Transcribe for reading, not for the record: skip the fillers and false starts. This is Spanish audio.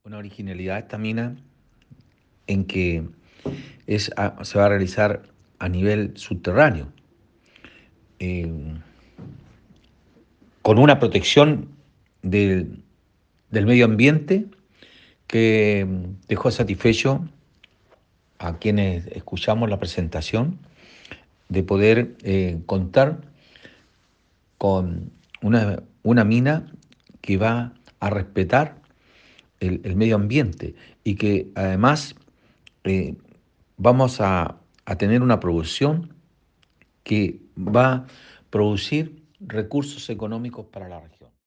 una originalidad esta mina en que se va a realizar a nivel subterráneo, eh, con una protección del medio ambiente que dejó satisfecho a quienes escuchamos la presentación de poder contar con una mina que va a respetar el medio ambiente y que además eh, vamos a tener una producción que va a producir recursos económicos para la región.